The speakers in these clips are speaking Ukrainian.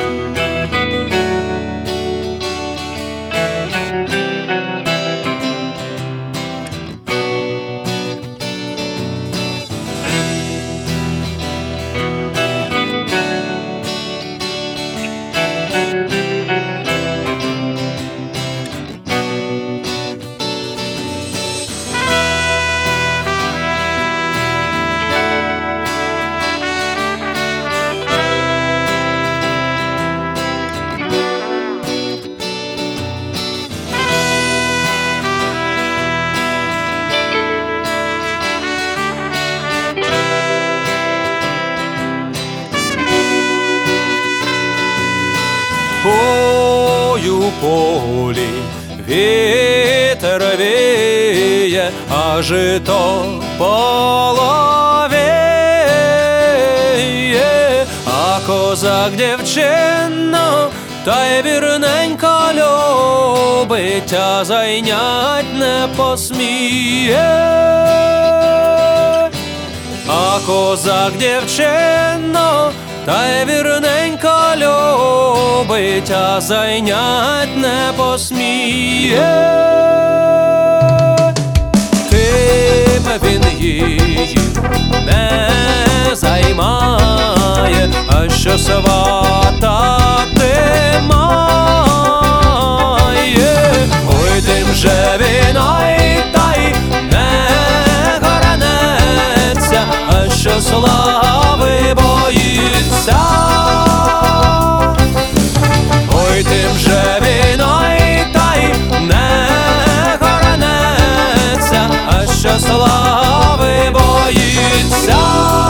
Ой, у полі вітер віє, а жито половіє, а козак дівчину та й вірненько любить, а зайнять не посміє. А козак дівчину та й вірненько любить, а зайнять не посміє. Тим він її не займає, а що сватати має. Ой, тим же він ой та й не горнеться, а що слави боїться. Ой, тим же він ой та й не горнеться, а що слави боїться.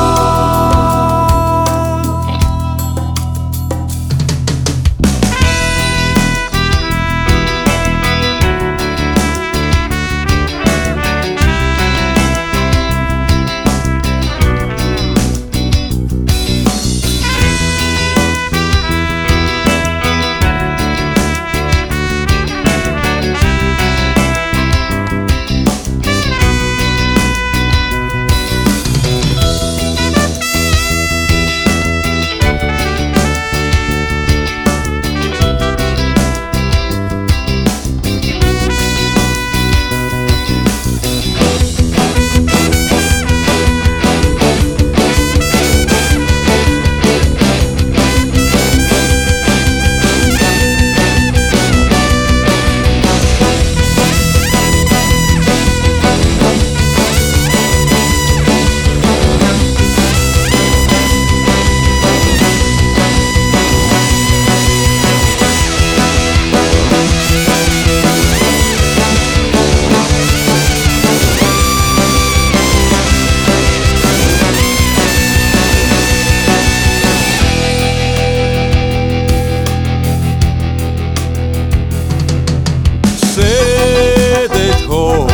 Сидить голуб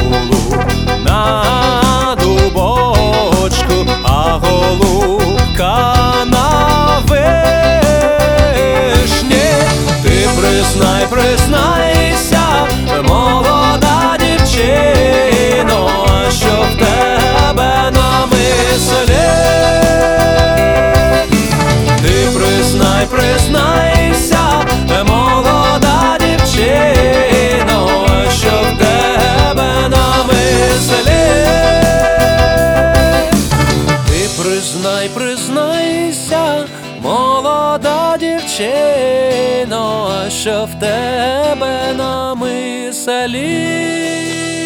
на дубочку, а голубка на вишні. Ти признайся, молода дівчино, що в тебе на мислі. Ти признайся, молода дівчино, що в тебе на мислі. Ти признайся, молода дівчино, що в тебе на мислі.